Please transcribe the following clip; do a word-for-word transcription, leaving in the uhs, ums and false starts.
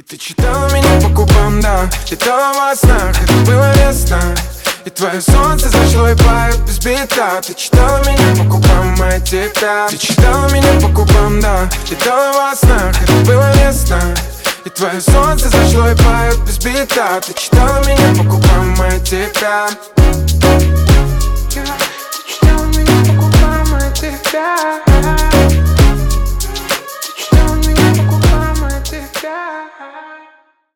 Ты читала меня по губам, да, летала во снах, это было весна. И твое солнце зашло и плавит без бита. Ты читала меня по губам, а я тебя. Ты читала меня по губам, да, летала во снах, это было весна. И твое солнце зашло и плавит без бита. Ты читала меня по губам, а я тебя.